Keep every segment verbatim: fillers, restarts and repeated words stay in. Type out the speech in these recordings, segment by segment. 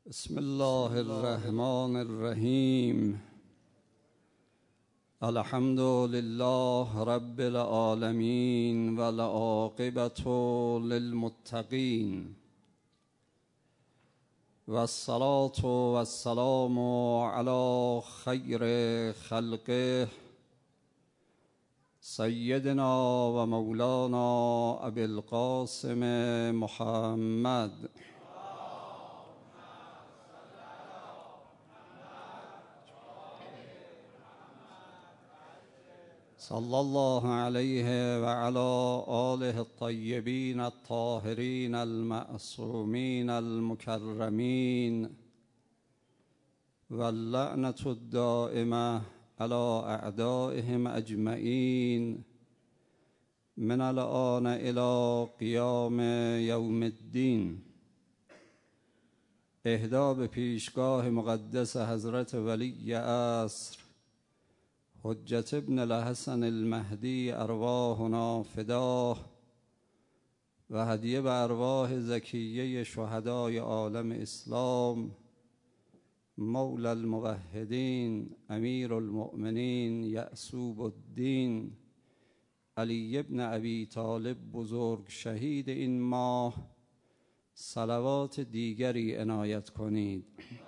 بسم الله الرحمن الرحیم. الحمد لله رب العالمین والعاقبة للمتقین والصلاة والسلام علی خیر خلقه سیدنا و مولانا ابی القاسم محمد صلی الله علیه و علی آله الطیبین الطاهرین المعصومین المکرمین واللعنة الدائمة علی اعدائهم اجمعین من الآن الی قیام یوم الدین. اهدا به پیشگاه مقدس حضرت ولی عصر حجت ابن الحسن المهدی ارواحنا فداه و هدیه به ارواح زکیه شهدای عالم اسلام مولا الموحدین امیر المؤمنین یعصوب الدین علی ابن ابی طالب بزرگ شهید این ماه صلوات دیگری عنایت کنید.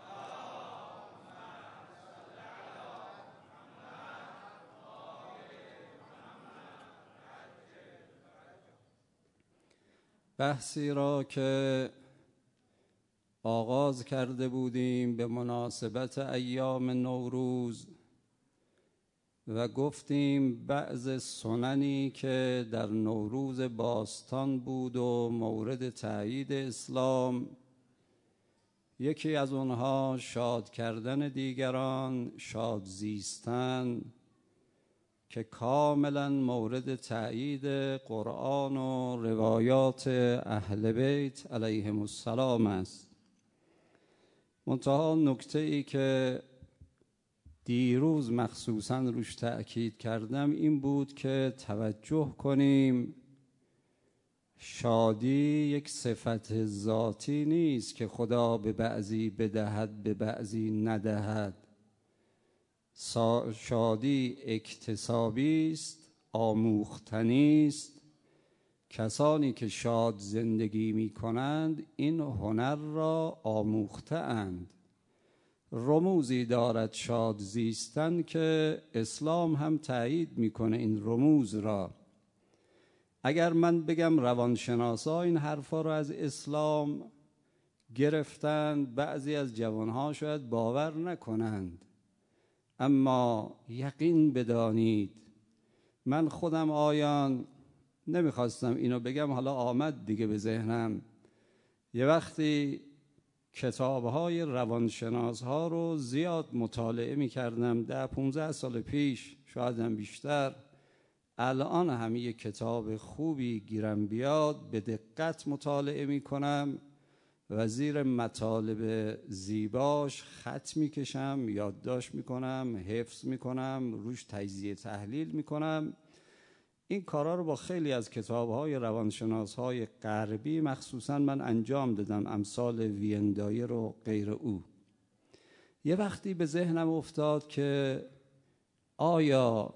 بحثی را که آغاز کرده بودیم به مناسبت ایام نوروز و گفتیم بعض سننی که در نوروز باستان بود و مورد تأیید اسلام، یکی از اونها شاد کردن دیگران، شاد زیستن، که کاملا مورد تأیید قرآن و روایات اهل بیت علیهم السلام است. منتها نکته ای که دیروز مخصوصا روش تأکید کردم این بود که توجه کنیم شادی یک صفت ذاتی نیست که خدا به بعضی بدهد به بعضی ندهد. شادی اکتسابی است، آموختنی است. کسانی که شاد زندگی می کنند این هنر را آموخته اند. رموزی دارد شاد زیستن که اسلام هم تایید میکنه این رموز را. اگر من بگم روانشناسا این حرفا را از اسلام گرفتند، بعضی از جوانها شاید باور نکنند، اما یقین بدانید من خودم آیان نمیخواستم اینو بگم، حالا آمد دیگه به ذهنم. یه وقتی کتابهای روانشناس ها رو زیاد مطالعه میکردم، ده پونزده سال پیش، شاید هم بیشتر. الان هم یه کتاب خوبی گیرم بیاد به دقت مطالعه میکنم و زیر مطالب زیباش خط میکشم، یادداشت میکنم، حفظ میکنم، روش تجزیه تحلیل میکنم. این کارا رو با خیلی از کتاب‌های روانشناس‌های غربی مخصوصا من انجام دادم، امثال ویندایر و غیر او. یه وقتی به ذهنم افتاد که آیا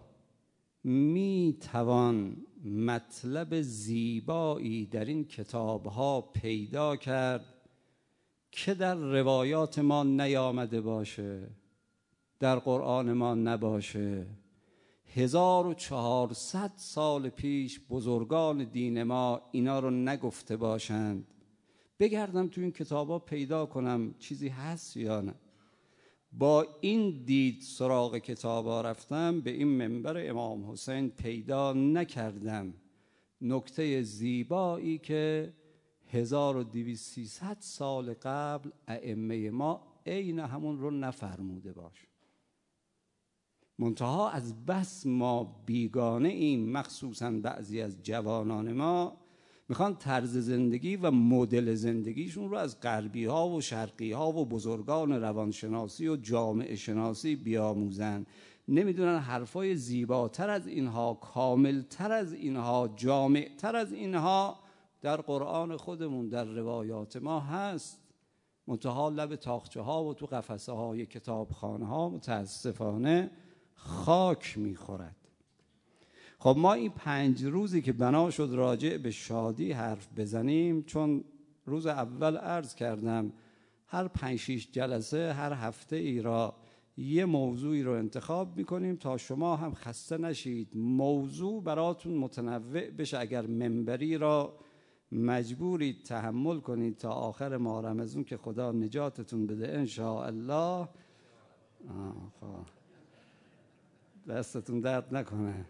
میتوان مطلب زیبایی در این کتاب‌ها پیدا کرد که در روایات ما نیامده باشه، در قرآن ما نباشه؟ هزار و چهارصد سال پیش بزرگان دین ما اینا رو نگفته باشند. بگردم تو این کتابا پیدا کنم چیزی هست یا نه. با این دید سراغ کتابا رفتم، به این منبر امام حسین پیدا نکردم نکته زیبایی که هزار و دویست سیصد سال قبل ائمه ما عین همون رو نفرموده باش. منتها از بس ما بیگانه ایم، مخصوصا بعضی از جوانان ما میخوان طرز زندگی و مدل زندگیشون رو از غربی ها و شرقی ها و بزرگان روانشناسی و جامعه شناسی بیاموزن. نمیدونن حرفای زیباتر از اینها، کاملتر از اینها، جامعتر از اینها در قرآن خودمون، در روایات ما هست. منتها لب تاقچه ها و تو قفسه های کتابخانه ها متاسفانه خاک میخورد. خب ما این پنج روزی که بنا شد راجع به شادی حرف بزنیم، چون روز اول عرض کردم هر پنج شیش جلسه هر هفته ای را یه موضوعی رو انتخاب میکنیم تا شما هم خسته نشید، موضوع براتون متنوع بشه. اگر منبری را مجبورید تحمل کنید تا آخر ماه رمضان که خدا نجاتتون بده ان شاء الله، دستتون درد نکنه.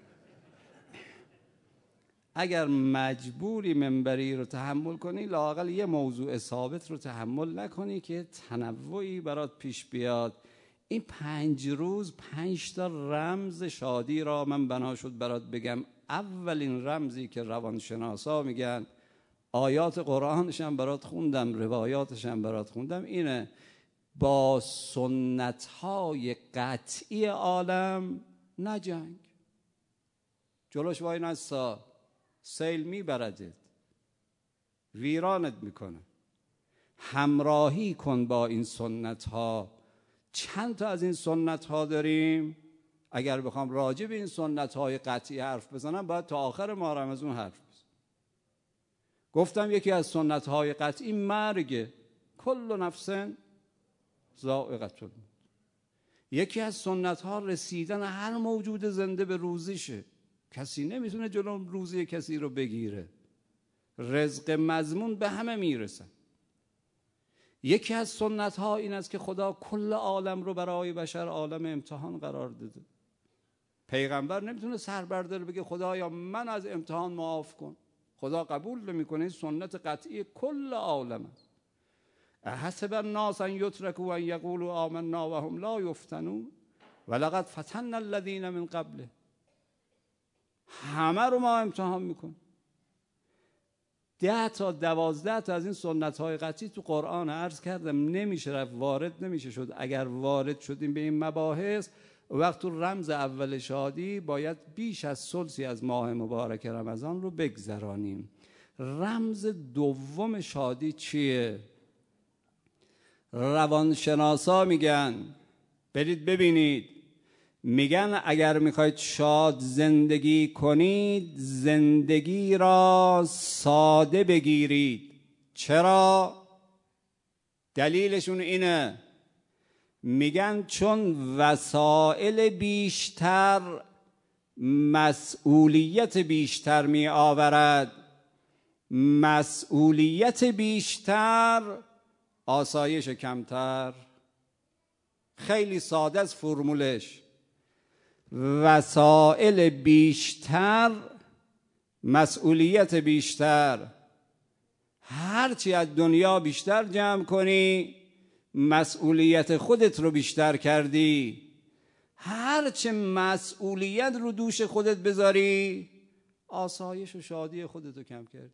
اگر مجبوری منبری رو تحمل کنی، لااقل یه موضوع ثابت رو تحمل نکنی که تنوعی برات پیش بیاد. این پنج روز پنج تا رمز شادی را من بنا شد برات بگم. اولین رمزی که روانشناسا میگن، آیات قرآنش هم برات خوندم، روایاتش هم برات خوندم، اینه: با سنت‌های قطعی عالم نجنگ. جلوش وای نستا، سیل میبردت، ویرانت میکنه. همراهی کن با این سنت ها. چند تا از این سنت ها داریم. اگر بخوام راجع به این سنت های قطعی حرف بزنم باید تا آخر ماه رمضان حرف بزنم. گفتم یکی از سنت های قطعی مرگه، کل نفس ذائقة الموت. یکی از سنت ها رسیدن هر موجود زنده به روزیشه. کسی نمیتونه جلو روزی کسی رو بگیره. رزق مضمون به همه میرسه. یکی از سنت ها این است که خدا کل عالم رو برای بشر عالم امتحان قرار داده. پیغمبر نمیتونه سر برداره بگه خدایا من از امتحان معاف کن. خدا قبول نمیکنه. سنت قطعی کل عالم است. احسب الناس ان یترکوا ان یقولوا آمنا وهم لا یفتنون ولقد فتنا الذین من قبله. همه رو ما امتحان میکنیم. ده تا دوازده تا از این سنت های قطعی تو قرآن عرض کردم، نمیشه رفت، وارد نمیشه شد. اگر وارد شدیم به این مباحث، وقت تو رمز اول شادی باید بیش از ثلثی از ماه مبارک رمضان رو بگذرانیم. رمز دوم شادی چیه؟ روانشناسا میگن، برید ببینید، میگن اگر میخواید شاد زندگی کنید، زندگی را ساده بگیرید. چرا؟ دلیلشون اینه، میگن چون وسایل بیشتر مسئولیت بیشتر می آورد، مسئولیت بیشتر آسایش کمتر. خیلی ساده است فرمولش. وسایل بیشتر مسئولیت بیشتر. هرچی از دنیا بیشتر جمع کنی مسئولیت خودت رو بیشتر کردی. هرچه مسئولیت رو دوش خودت بذاری آسایش و شادی خودت رو کم کردی.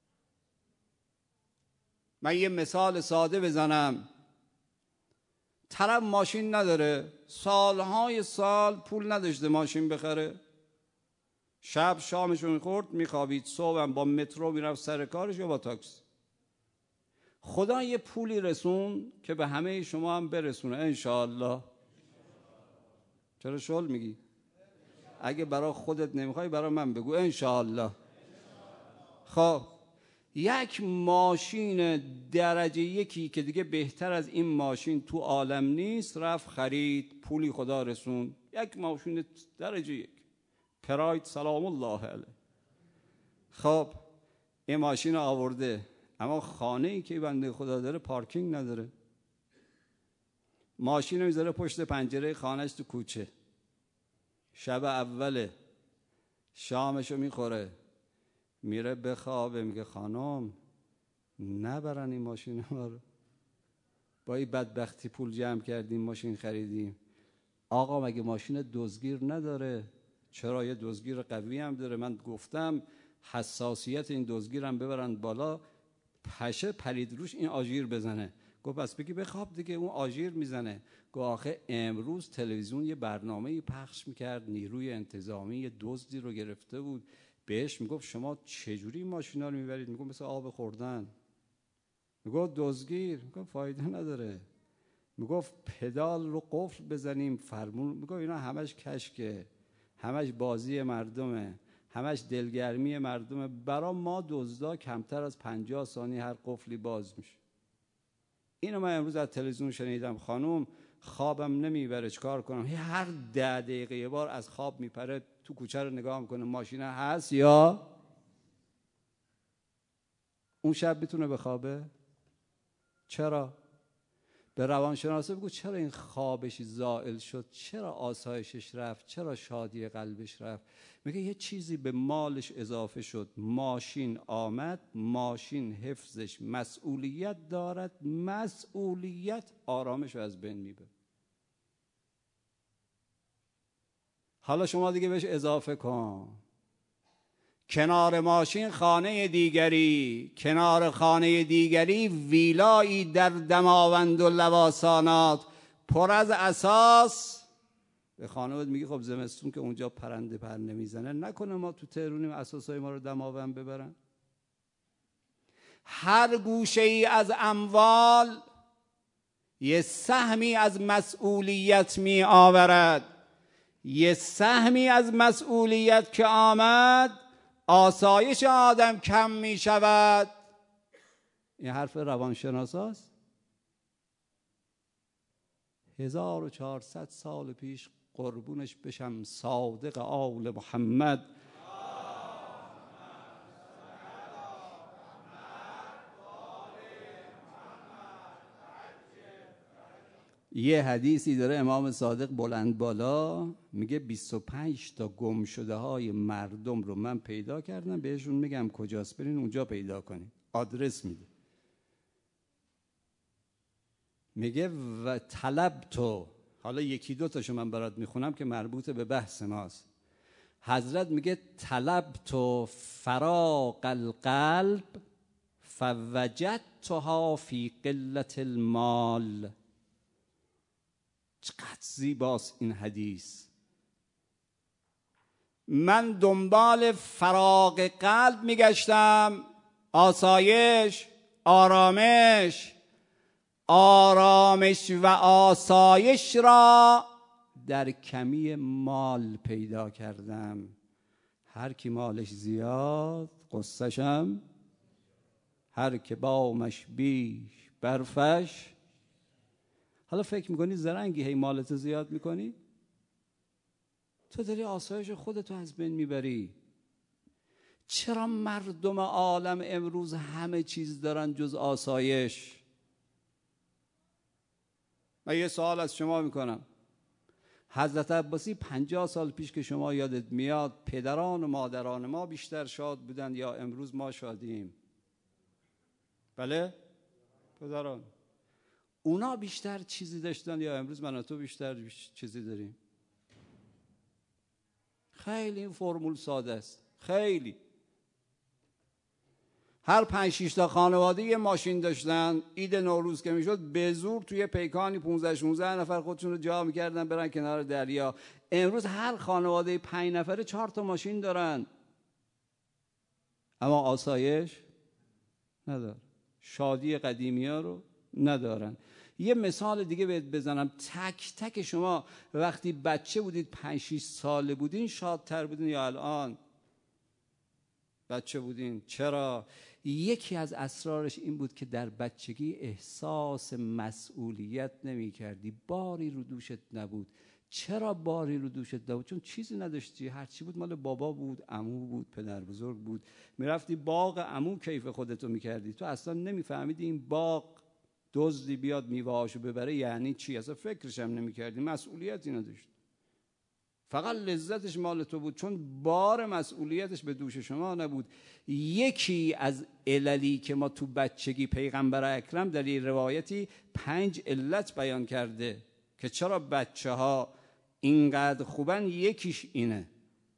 من یه مثال ساده بزنم. طرف ماشین نداره، سالهای سال پول نداشته ماشین بخره، شب شامشو میخورد میخوابید، صبحم با مترو میرفت سر کارش یا با تاکسی. خدا یه پولی رسون که به همه شما هم برسونه انشاءالله. چرا شل میگی؟ اگه برای خودت نمیخوای برای من بگو انشاءالله. خب یک ماشین درجه یکی که دیگه بهتر از این ماشین تو عالم نیست رفت خرید، پولی خدا رسون، یک ماشین درجه یک پراید سلام الله علیه. خب این ماشین آورده، اما خانه ای که بنده خدا داره پارکینگ نداره. ماشین رو میذاره پشت پنجره خانهش تو کوچه. شب اوله شامشو میخوره میره بخوابه، میگه خانم نبرن این ماشین ما رو، با این بدبختی پول جمع کردیم ماشین خریدیم. آقا مگه ماشین دزدگیر نداره؟ چرا؟ یه دزدگیر قوی هم داره. من گفتم حساسیت این دزدگیرم ببرن بالا، پشه پرید روش این آژیر بزنه. گفت بس بگی بخواب دیگه، اون آژیر میزنه. گفت آخه امروز تلویزیون یه برنامه پخش میکرد، نیروی انتظامی یه دزدی رو گرفته بود، بهش میگفت شما چجوری ماشینا رو میبرید؟ میگفت مثل آب خوردن. میگفت دزدگیر، میگفت فایده نداره. میگفت پدال رو قفل بزنیم فرمون، میگفت اینا همش کشکه، همش بازی مردمه، همش دلگرمی مردمه. برا ما دزدا کمتر از پنجاه ثانیه هر قفلی باز میشه. اینو من امروز از تلویزیون شنیدم. خانوم خوابم نمیبره چیکار کنم؟ هر ده دقیقه یه بار از خواب میپره تو کوچه رو نگاه میکنه ماشین هست یا اون شب میتونه بخوابه؟ چرا؟ به روانشناسه بگو چرا این خوابش زائل شد، چرا آسایشش رفت، چرا شادی قلبش رفت؟ میگه یه چیزی به مالش اضافه شد. ماشین آمد، ماشین حفظش مسئولیت دارد، مسئولیت آرامش رو از بین میبره. حالا شما دیگه بهش اضافه کن کنار ماشین خانه دیگری، کنار خانه دیگری ویلایی در دماوند و لواسانات پر از اساس. به خانومت میگی خب زمستون که اونجا پرنده پر نمیزنه، نکنه ما تو تهرونیم اساسای ما رو دماوند ببرن؟ هر گوشه ای از اموال یه سهمی از مسئولیت می آورد. یه سهمی از مسئولیت که آمد، آسایش آدم کم می شود. این حرف روانشناس هست. هزار و چهارصد سال پیش قربونش بشم صادق آل محمد یه حدیثی داره امام صادق بلند بالا میگه بیست و پنج تا گم شده های مردم رو من پیدا کردم، بهشون میگم کجاست برین اونجا پیدا کنین، آدرس میده. میگه و طلب تو، حالا یکی دو تاشو من برات میخونم که مربوط به بحث ماست. حضرت میگه طلب تو فراق القلب فوجدتها فی قلت المال. چقدر زیباست این حدیث. من دنبال فراغ قلب میگشتم، آسایش، آرامش. آرامش و آسایش را در کمی مال پیدا کردم. هر کی مالش زیاد قصه‌شم، هر که بامش بیش برفش. حالا فکر میکنی زرنگی هی مالت زیاد میکنی؟ تو داری آسایش خودتو از بین میبری. چرا مردم عالم امروز همه چیز دارن جز آسایش؟ من یه سوال از شما میکنم. حضرت عباسی پنجاه سال پیش که شما یادت میاد پدران و مادران ما بیشتر شاد بودن یا امروز ما شادیم؟ بله؟ پدران. اونا بیشتر چیزی داشتن یا امروز من و تو بیشتر چیزی داریم؟ خیلی این فرمول ساده است. خیلی. هر پنج شش تا خانواده یه ماشین داشتن. عید نوروز که میشد به زور توی پیکانی پانزده شانزده نفر خودشون رو جا میکردن برن کنار دریا. امروز هر خانواده پنج نفره چهار تا ماشین دارن، اما آسایش ندارن، شادی قدیمی ها رو ندارن. یه مثال دیگه بهت بزنم. تک تک شما وقتی بچه بودید پنج شش ساله بودین شادتر بودین یا الان بچه بودین؟ چرا؟ یکی از اسرارش این بود که در بچگی احساس مسئولیت نمی کردی، باری رو دوشت نبود. چرا باری رو دوشت نبود؟ چون چیزی نداشتی، هر چی بود مال بابا بود، عمو بود، پدر بزرگ بود. میرفتی باغ عمو کیف خودتو میکردی، تو اصلا نمیفهمیدی این باغ دزدی بیاد میوه‌هاشو ببره یعنی چی، اصلا فکرش هم نمیکردی، مسئولیتی نداشت، فقط لذتش مال تو بود، چون بار مسئولیتش به دوش شما نبود. یکی از عللی که ما تو بچگی پیغمبر اکرم در این روایتی پنج علت بیان کرده که چرا بچه ها اینقدر خوبن، یکیش اینه.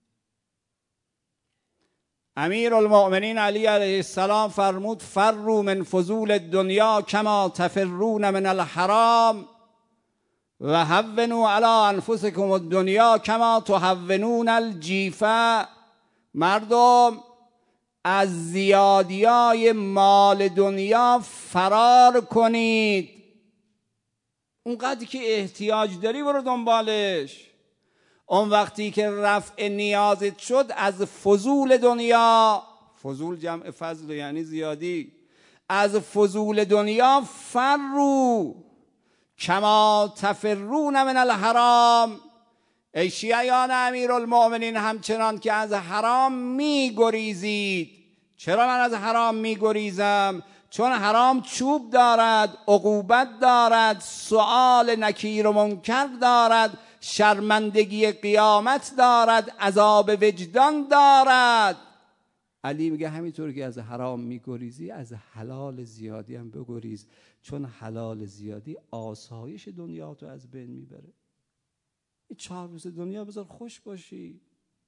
امیر المؤمنین علی علیه السلام فرمود فروا من فضول الدنیا کما تفرون من الحرام و هونوا علی انفسکم الدنیا کما تهونون الجیفه. مردم از زیادیای مال دنیا فرار کنید. اونقدری که احتیاج داری برو دنبالش. اون وقتی که رفع نیازت شد از فضول دنیا، فضول جمع فضل یعنی زیادی، از فضول دنیا فرو کما تفرون من الحرام. ای شیعیان امیرالمؤمنین، همچنان که از حرام می گریزید. چرا من از حرام می گریزم؟ چون حرام چوب دارد، عقوبت دارد، سؤال نکیر و منکر دارد، شرمندگی قیامت دارد، عذاب وجدان دارد. علی میگه همینطور که از حرام میگریزی از حلال زیادی هم بگریز، چون حلال زیادی آسایش دنیا تو از بین میبره. این چهار روز دنیا بذار خوش باشی.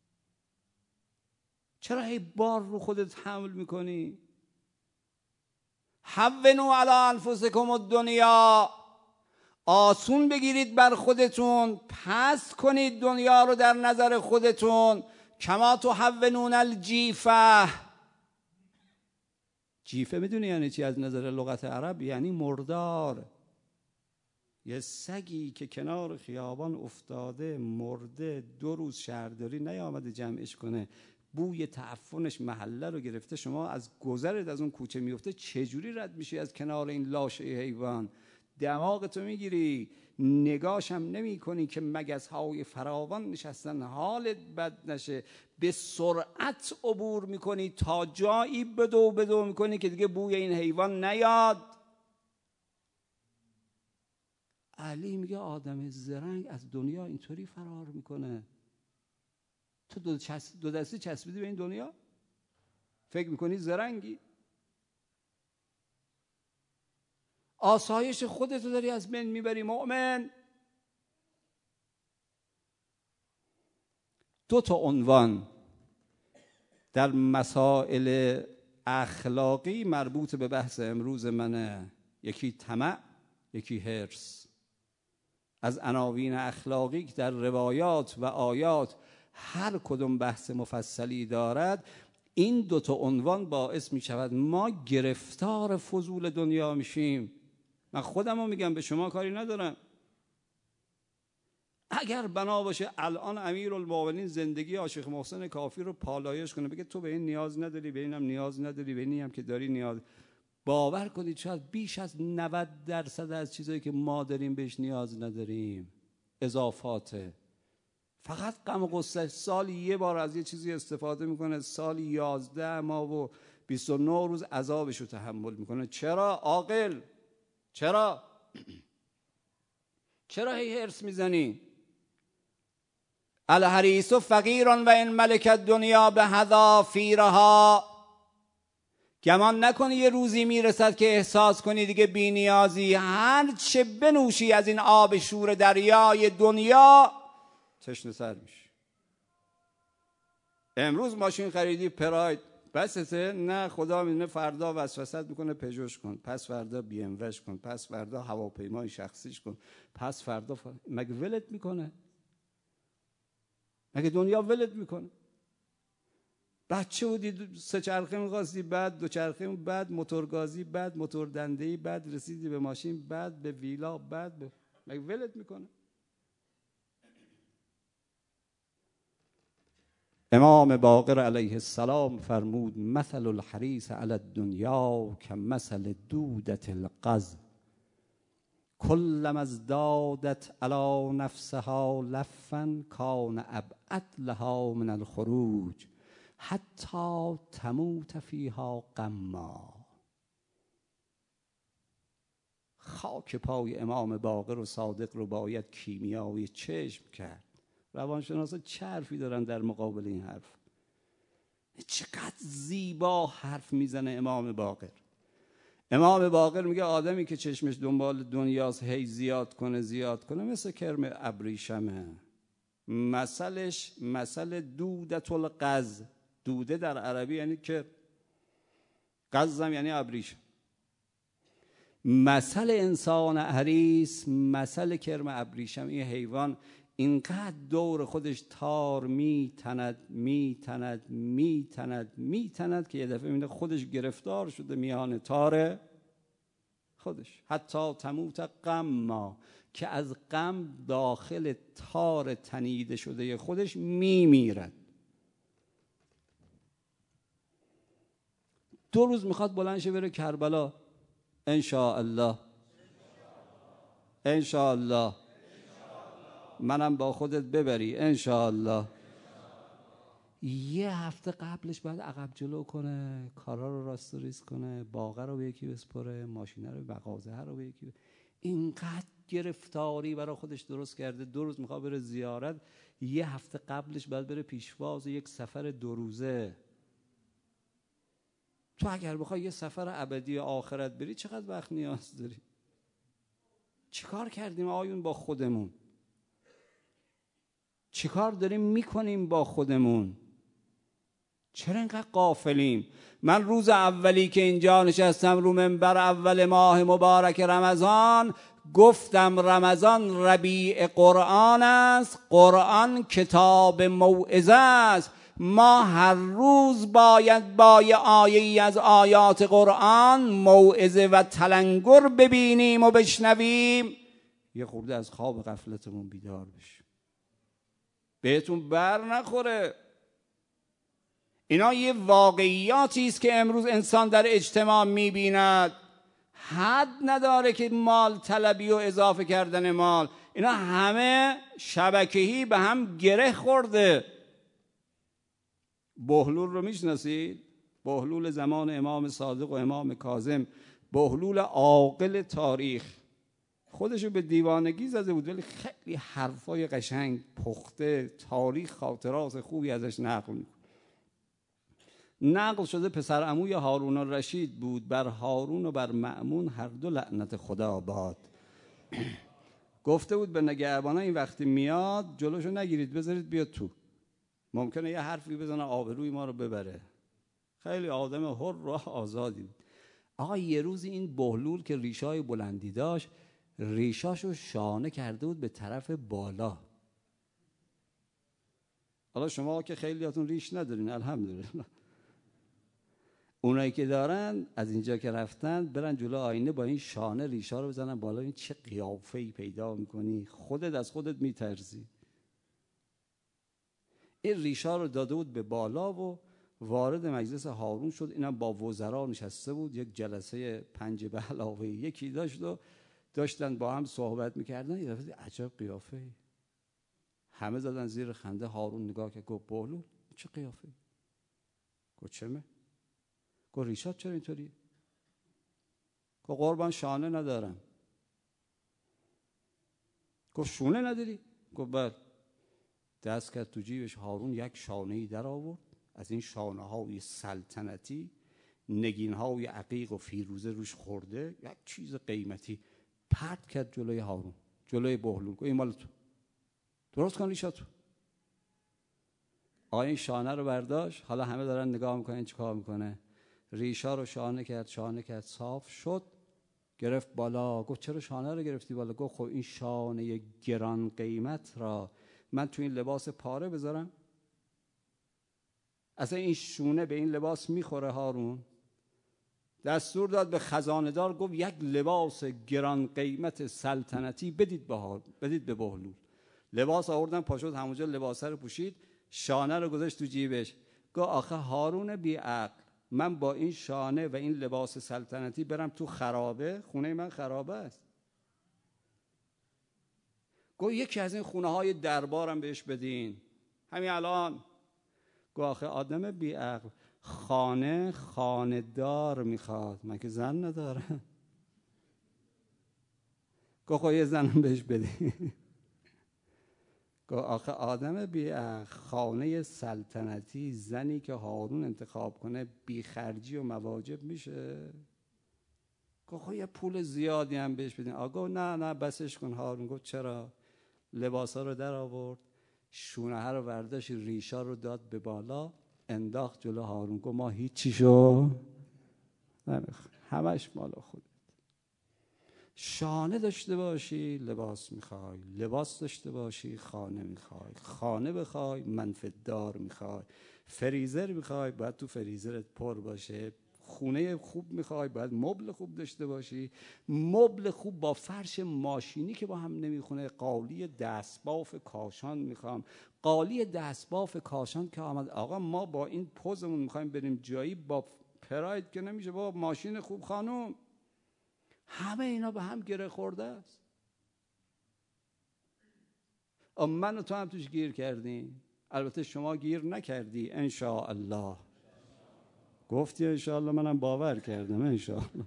چرا هی بار رو خودت حمل میکنی؟ هونوا علی انفسکم الدنیا، آسون بگیرید بر خودتون، پست کنید دنیا رو در نظر خودتون. کما تهونون الجیفه. جیفه میدونی یعنی چی از نظر لغت عرب؟ یعنی مردار. یه سگی که کنار خیابان افتاده مرده، دو روز شهرداری نیامده جمعش کنه، بوی تعفنش محله رو گرفته، شما از گذرت از اون کوچه میفته چجوری رد میشی از کنار این لاشه حیوان؟ دماغتو میگیری، نگاش هم نمی کنی که مگس‌های فراوان نشستن حالت بد نشه، به سرعت عبور میکنی تا جایی بدو بدو میکنی که دیگه بوی این حیوان نیاد. علی میگه آدم زرنگ از دنیا اینطوری فرار میکنه. تو دو, چس... دو دستی چسبیدی به این دنیا، فکر میکنی زرنگی؟ آسایش خودتو داری از بین میبری مؤمن. دو تا عنوان در مسائل اخلاقی مربوط به بحث امروز منه، یکی طمع، یکی حرص. از عناوین اخلاقی که در روایات و آیات هر کدوم بحث مفصلی دارد، این دو تا عنوان باعث می شود ما گرفتار فضول دنیا میشیم. من خودم رو میگم، به شما کاری ندارم. اگر بنا باشه الان امیرالمؤمنین زندگی عاشق محسن کافی رو پالایش کنه، بگه تو به این نیاز نداری، به اینم نیاز نداری، به اینی هم که داری نیاز، باور کنید شاید بیش از نود درصد از چیزایی که ما داریم بهش نیاز نداریم، اضافاته. فقط غم و غصه، سالی یه بار از یه چیزی استفاده میکنه، سالی یازده ماه و بیست و نه روز عذابش رو تحمل میکنه. چرا عاقل؟ چرا؟ چرا هی حرص میزنی؟ الحریص فقیر و این ملکت دنیا به حذافیرها. گمان نکنی یه روزی میرسد که احساس کنی دیگه بی نیازی، هر چه بنوشی از این آب شور دریای دنیا تشنه سر میشی. امروز ماشین خریدی پراید، بسته؟ نه، خدا میدونه فردا وسوسه میکنه پژوش کن، پس فردا بی ام وش کن، پس فردا هواپیمای شخصیش کن، پس فردا فر... مگه ولت میکنه؟ مگه دنیا ولت میکنه؟ بچه بودی سه چرخه می‌خواستی، بعد دو چرخه، بعد موتورگازی، بعد موتور دنده‌ای، بعد رسیدی به ماشین، بعد به ویلا، بعد به... مگه ولت میکنه؟ امام باقر علیه السلام فرمود مثل الحریص علی الدنیا کمثل دودة القز کلما ازدادت علی نفسها لفا کان ابعد لها من الخروج حتی تموت فیها غما. خاک پای امام باقر و صادق رو باید کیمیایی چشم کرد. روانشناسا چه حرفی دارن در مقابل این حرف؟ چقدر زیبا حرف میزنه امام باقر. امام باقر میگه آدمی که چشمش دنبال دنیاست، هی زیاد کنه زیاد کنه، مثل کرم ابریشمه. مثلش مثل دودة القز. دوده در عربی یعنی که، قزم یعنی ابریشم. مثل انسان حریص مثل کرم ابریشم. این حیوان اینقدر دور خودش تار میتند میتند میتند میتند که یه دفعه میبینه خودش گرفتار شده میان تار خودش. حتی تموت غما، که از غم داخل تار تنیده شده خودش میمیرد. دو روز میخواد بلند شه بره کربلا، انشاءالله انشاءالله منم با خودت ببری انشاءالله. یه هفته قبلش باید عقب جلو کنه، کارا رو راست و ریز کنه، باغه رو به یکی بسپره، ماشینه رو، مغازه رو به یکی. اینقدر گرفتاری برای خودش درست کرده. دو روز میخواد بره زیارت، یه هفته قبلش باید بره پیشواز یک سفر دو روزه. تو اگر بخوای یه سفر ابدی آخرت بری چقدر وقت نیاز داری؟ چیکار کردیم آیون با خودمون؟ چیکار داریم میکنیم با خودمون؟ چرا اینقدر غافلیم؟ من روز اولی که اینجا نشستم رو منبر اول ماه مبارک رمضان گفتم رمضان ربیع قرآن است، قرآن کتاب موعظه است. ما هر روز باید با یه آیه‌ای از آیات قرآن موعظه و تلنگر ببینیم و بشنویم، یه خورده از خواب غفلتمون بیدار بشیم. بهتون بر نخوره. اینا یه واقعیاتی است که امروز انسان در اجتماع میبیند. حد نداره که مال طلبی و اضافه کردن مال، اینا همه شبکه‌ای به هم گره خورده. بهلول رو میشناسید؟ بهلول زمان امام صادق و امام کاظم، بهلول عاقل تاریخ، خودشو به دیوانگی زده بود ولی خیلی حرفای قشنگ پخته، تاریخ خاطرات خوبی ازش نقل میکنه. نقل شده پسر عموی هارون الرشید بود، بر هارون و بر مأمون هر دو لعنت خدا باد. گفته بود به نگهبانا این وقتی میاد جلوشو نگیرید، بذارید بیاد تو، ممکنه یه حرفی بزنه آبروی ما رو ببره. خیلی آدم حر و آزادی بود. آقا یه روز این بهلول که ریشای بلندی داشت، ریشاشو شانه کرده بود به طرف بالا. حالا شما که خیلیاتون ریش ندارین الحمدلله، اونایی که دارن از اینجا که رفتن برن جلو آینه با این شانه ریشا رو بزنن بالا. این چه قیافه‌ای پیدا میکنی، خودت از خودت میترسی. این ریشا رو داده بود به بالا و وارد مجلس هارون شد. اینم با وزرا نشسته بود، یک جلسه پنج به علاوه یکی داشت و داشتن با هم صحبت میکردن. یه دفعه عجب قیافه‌ای، همه زدن زیر خنده. هارون نگاه که گفت بهلول چه قیافه‌ای؟ گفت چمه؟ گفت ریشات چرا اینطوری؟ گفت قربان شانه ندارم. گفت شونه نداری؟ گفت بله. دست کرد تو جیبش، هارون یک شانه‌ای در آورد، از این شانه های سلطنتی، نگین های عقیق و فیروزه روش خورده، یک چیز قیمتی، پرت کرد جلوی هارون، جلوی بهلول. گفت این مال تو، درست کن ریشاتو. آقا این شانه رو برداشت، حالا همه دارن نگاه میکنن چی کار میکنه. ریشا رو شانه کرد، شانه کرد، صاف شد، گرفت بالا. گفت چرا شانه رو گرفتی بالا؟ گفت خب این شانه گران قیمت را من تو این لباس پاره بذارم؟ اصلا این شونه به این لباس میخوره؟ هارون دستور داد به خزانه‌دار، گفت یک لباس گران قیمت سلطنتی بدید به هارون، بدید به بهلول. لباس آوردن، پاشد همونجا لباس رو پوشید، شانه رو گذاشت تو جیبش. گفت آخه هارون بی عقل، من با این شانه و این لباس سلطنتی برم تو خرابه؟ خونه من خرابه است. گفت یکی از این خونه های دربارم بهش بدین همین الان. گفت آخه آدم بی عقل، خانه خانه دار میخواد، من که زن ندارم. گفت خب یه زنم بهش بدین. گفت آخه آدم بی عقل، خانه سلطنتی، زنی که هارون انتخاب کنه بی خرجی و مواجب میشه؟ گفت خب یه پول زیادی هم بهش بدین. آقا نه نه بسش کن هارون. گفت چرا؟ لباسا رو در آورد، شونه ها رو برداشت، ریشا رو داد به بالا، انداخت جلو هارون. گفت ما هیچی شو نمیخوام، همش مال خودت. شانه داشته باشی لباس میخوای، لباس داشته باشی خانه میخوای، خانه بخوای منفعت دار میخوای، فریزر میخوای باید تو فریزرت پر باشه، خونه خوب میخوای باید مبل خوب داشته باشی، مبل خوب با فرش ماشینی که با هم نمیخونه، قالی دستباف کاشان میخوام. قالی دستباف کاشان که آمد آقا ما با این پوزمون میخوایم بریم جایی، با پراید که نمیشه، با ماشین خوب خانوم. همه اینا به هم گره خورده است. من و تو هم توش گیر کردیم. البته شما گیر نکردی ان شاء الله. گفتی ان شاء الله، منم باور کردم ان شاء الله.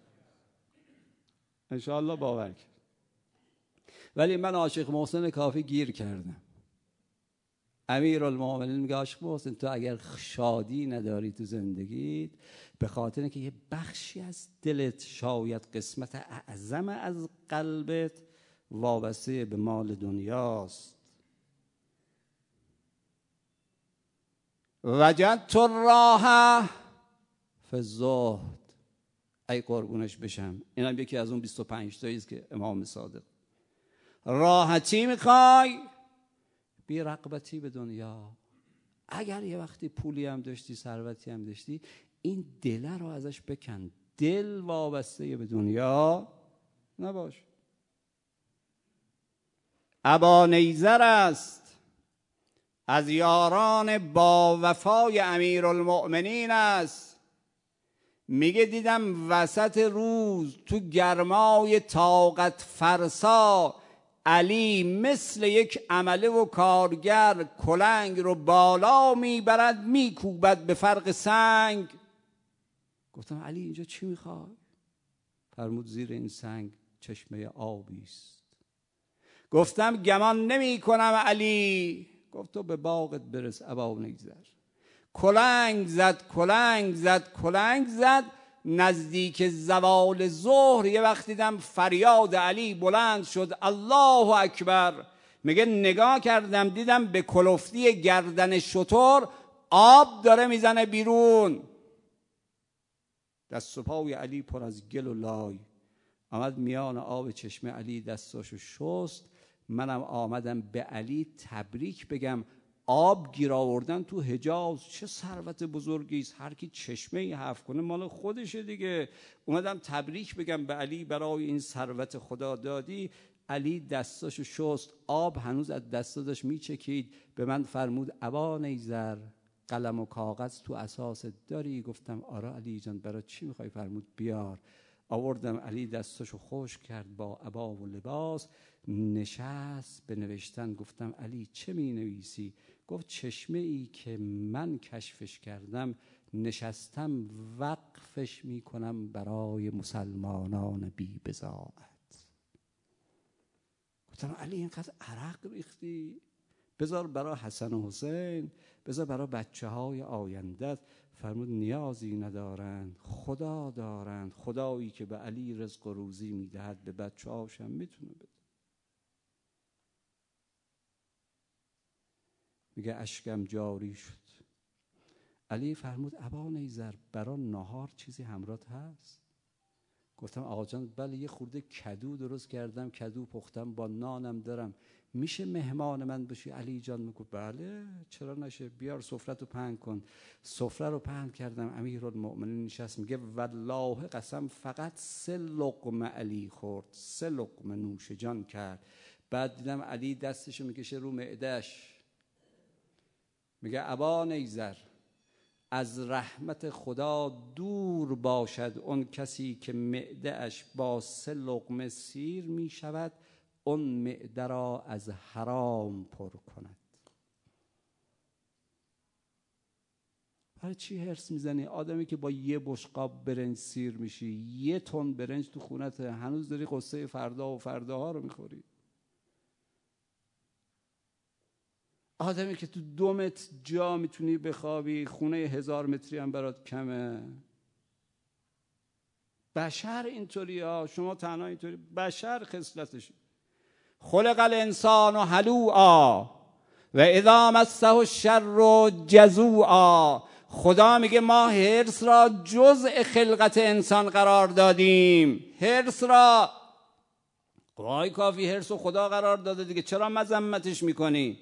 ان شاء الله باور کردم. ولی من عاشق محسن کافی گیر کردم. امیرالمومنین میگه عاشق محسن تو اگر شادی نداری تو زندگیت، به خاطر اینکه یه بخشی از دلت، شاید قسمت اعظم از قلبت، وابسته به مال دنیاست. وجدت الراحة فی الزهد. ای قربونش بشم، اینم یکی از اون بیست و پنج تایی است که امام صادق. راحتی میخوای، بی رغبتی به دنیا. اگر یه وقتی پولی هم داشتی، ثروتی هم داشتی، این دل رو ازش بکن. دل وابسته به دنیا نباش. ابا نیزر است، از یاران با وفای امیرالمؤمنین است. میگه دیدم وسط روز تو گرمای طاقت فرسا علی مثل یک عمله و کارگر کلنگ رو بالا میبرد میکوبد به فرق سنگ. گفتم علی اینجا چی میخوای؟ فرمود زیر این سنگ چشمه آبی است. گفتم گمان نمی کنم علی. گفت تو به باغت برس ابا نیزر. کلنگ زد کلنگ زد کلنگ زد نزدیک زوال ظهر یه وقت دیدم فریاد علی بلند شد الله اکبر. میگه نگاه کردم دیدم به کلفتی گردن شتر آب داره میزنه بیرون. دست و پای علی پر از گل و لای. آمد میان آب چشم علی دستاشو شست. منم آمدم به علی تبریک بگم. آب گیر آوردن تو حجاز چه ثروت بزرگی است. هر کی چشمه ای حف کنه مال خودشه دیگه. اومدم تبریک بگم به علی برای این ثروت خدا دادی. علی دستاشو شست، آب هنوز از دستا داشت میچکید. به من فرمود ابا نیزر قلم و کاغذ تو اساس داری؟ گفتم آره علی جان برای چی میخوای؟ فرمود بیار. آوردم. علی دستاشو خشک کرد با عبا و لباس، نشست به نوشتن. گفتم علی چه می نویسی؟ گفت چشمه ای که من کشفش کردم نشستم وقفش می کنم برای مسلمانان بی بضاعت. گفتم علی اینقدر عرق ریختی؟ بذار برای حسن و حسین، بذار برای بچه های آیندت. فرمود نیازی ندارند، خدا دارند. خدایی که به علی رزق و روزی میدهد به بچه هاشم میتونه بده. میگه اشکم جاری شد. علی فرمود ابا نیزر برای نهار چیزی همراهت هست؟ گفتم آقا جان بله یه خورده کدو درست کردم، کدو پختم با نانم دارم، میشه مهمان من بشی؟ علی جان میگه بله چرا نشه، بیار سفره‌تو پهن کن. سفره رو پهن کردم. امیرالمؤمنین نشست. میگه والله قسم فقط سه لقمه علی خورد، سه لقمه نوش جان کرد. بعد دیدم علی دستشو میکشه رو معده‌اش. میگه ابا نیزر از رحمت خدا دور باشد اون کسی که معده‌اش با سه لقمه سیر می شود، اون معده را از حرام پر کند. برای چی هرس میزنی؟ آدمی که با یه بشقاب برنج سیر میشی، یه تن برنج تو خونت، هنوز داری قصه فردا و فرداها رو میخوری. آدمی که تو دو متر جا میتونی بخوابی، خونه هزار متری هم برات کمه. بشر اینطوری ها، شما تنها اینطوری. بشر خصلتش خلق الانسان هلوعا و اذا مسه الشر جزوعا. خدا میگه ما حرص را جزء خلقت انسان قرار دادیم. حرص را قرآن کافی حرص و خدا قرار داده دیگه، چرا مذمتش میکنی؟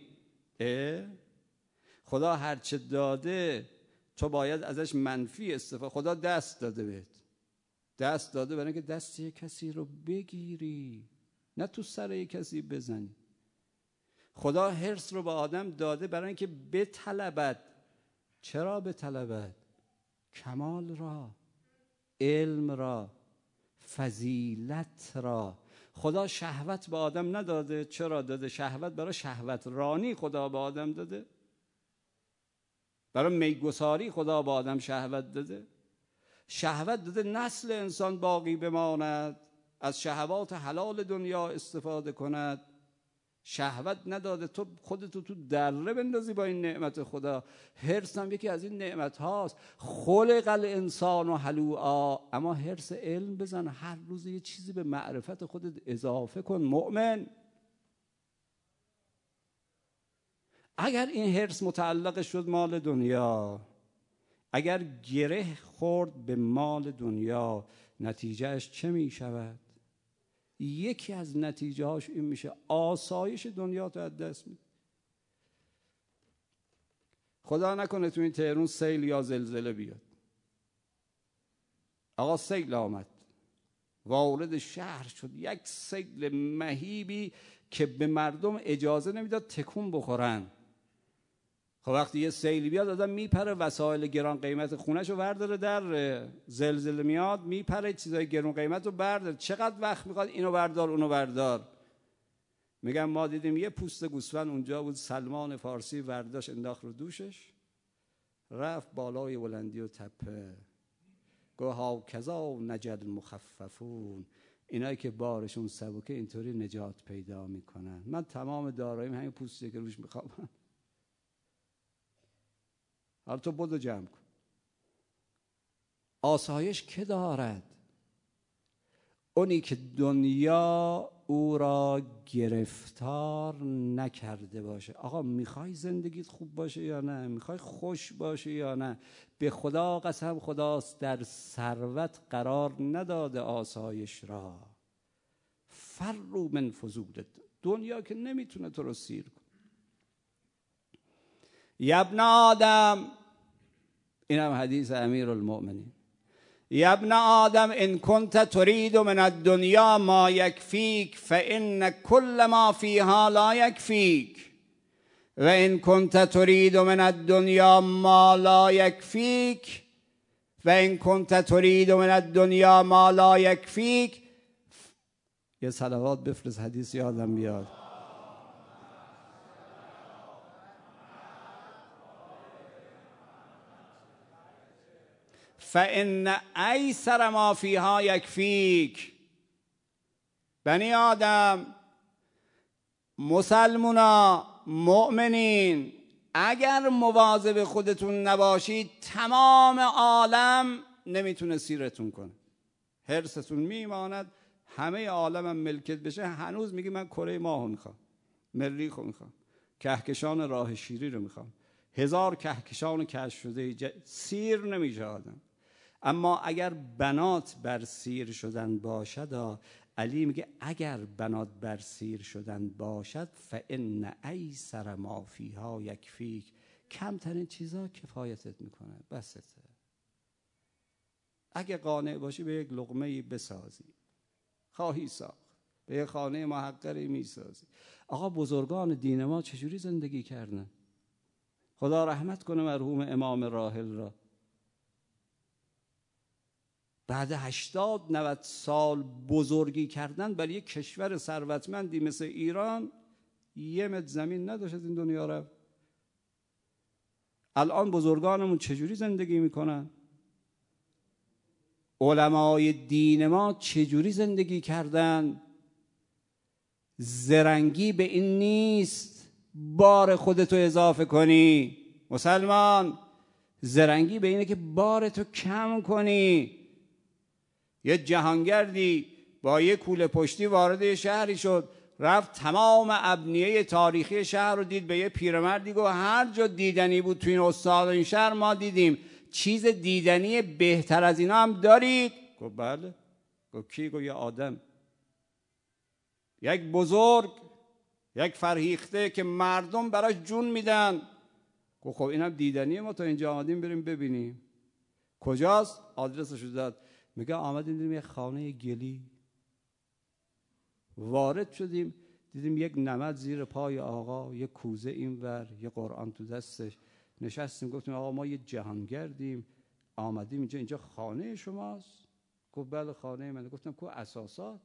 خدا هرچه داده تو باید ازش منفی استفاده. خدا دست داده بهت، دست داده برای اینکه دست یک کسی رو بگیری، نه تو سر یک کسی بزنی. خدا حرص رو به آدم داده برای اینکه بطلبد. چرا بطلبد؟ کمال را، علم را، فضیلت را. خدا شهوت به آدم نداده. چرا داده؟ شهوت برای شهوت رانی خدا به آدم داده. برای میگساری خدا به آدم شهوت داده. شهوت داده نسل انسان باقی بماند، از شهوات حلال دنیا استفاده کند. شهوت نداده تو خودتو تو دره بندازی با این نعمت خدا. حرص هم یکی از این نعمت هاست. خلق الانسان و هلوعا. اما حرص علم بزن، هر روز یه چیزی به معرفت خودت اضافه کن مؤمن. اگر این حرص متعلق شد مال دنیا، اگر گره خورد به مال دنیا، نتیجهش چه می شود؟ یکی از نتیجه هاش این میشه آسایش دنیا تو از دست میدی. خدا نکنه تو این تهران سیل یا زلزله بیاد. آقا سیل آمد، وارد شهر شد، یک سیل مهیبی که به مردم اجازه نمیداد تکون بخورن. خب وقتی یه سیلی بیاد آدم میپره، وسایل گران قیمت خونش رو برداره، در زلزله میاد میپره چیزای گران قیمت رو برداره. چقدر وقت میخواد اینو بردار اونو بردار؟ میگم ما دیدیم یه پوست گوسفند اونجا بود، سلمان فارسی ورداش انداخت رو دوشش، رفت بالای بلندی و تپه، گو ها کذا نجل مخففون. اینایی که بارشون سبکه اینطوری نجات پیدا میکنن. من تمام داراییم همین پوستی که روش میخوام. حالا تو بدو جمع کن. آسایش که دارد؟ اونی که دنیا او را گرفتار نکرده باشه. آقا میخوای زندگیت خوب باشه یا نه؟ میخوای خوش باشه یا نه؟ به خدا قسم، خداست در ثروت قرار نداده آسایش را. فروا من فضول دنیا که نمیتونه تو رو سیر کنه. یا ابن آدم، این هم حدیث امیر المؤمنین، یا ابن آدم ان کنت ترید من الدنیا ما یکفیک فان کل ما فیها لا یکفیک و ان کنت ترید من الدنیا ما لا یکفیک و ان کنت ترید من الدنیا ما لا یکفیک. یه صلوات بفرست حدیث یادم بیاد. فإن ایسر ما فیها یکفیک. بنی آدم، مسلمونا، مؤمنین، اگر مواظب خودتون نباشید تمام عالم نمیتونه سیرتون کنه. حرصتون میماند همه عالم هم ملکت بشه. هنوز میگی من کره ماهو میخوام، مریخ رو میخوام، کهکشان راه شیری رو میخوام. هزار کهکشان کشف شده ج... سیر نمیشه آدم. اما اگر بنات بر سیر شدن باشد، علی میگه اگر بنات بر سیر شدن باشد فان ایسر ما فیها یکفیک. کمترین چیزا کفایتت میکنه، بسته. اگه قانع باشی به یک لقمه‌ای بسازی، خواهی ساخت، به یک خانه محقری میسازی. آقا بزرگان دین ما چجوری زندگی کردن؟ خدا رحمت کنه مرحوم امام راحل را. بعد هشتاد نود سال بزرگی کردن برای یک کشور ثروتمندی مثل ایران، یه متر زمین نداشت از این دنیا رفت. الان بزرگانمون چجوری زندگی میکنن؟ علمای دین ما چجوری زندگی کردن؟ زرنگی به این نیست بار خودتو اضافه کنی مسلمان، زرنگی به اینه که بارتو کم کنی. یه جهانگردی با یه کوله پشتی وارد یه شهری شد، رفت تمام ابنیه تاریخی شهر رو دید، به یه پیرمردی گفت هر جا دیدنی بود تو این استاد این شهر ما دیدیم، چیز دیدنی بهتر از اینا هم دارید؟ گفت بله. گفت کی؟ گفت یه آدم. یک بزرگ، یک فرهیخته که مردم براش جون میدن. خب اینم دیدنیه، ما تا اینجا آمدیم بریم ببینیم. کجاست؟ آدرسش رو داد. میگه آمدیم دیدیم یک خانه گلی. وارد شدیم دیدیم یک نمد زیر پای آقا، یک کوزه اینور، یک قرآن تو دستش. نشستیم گفتیم آقا ما یه جهانگردیم آمدیم اینجا، اینجا خانه شماست؟ گفت بله خانه منه. گفتم کو اساسات؟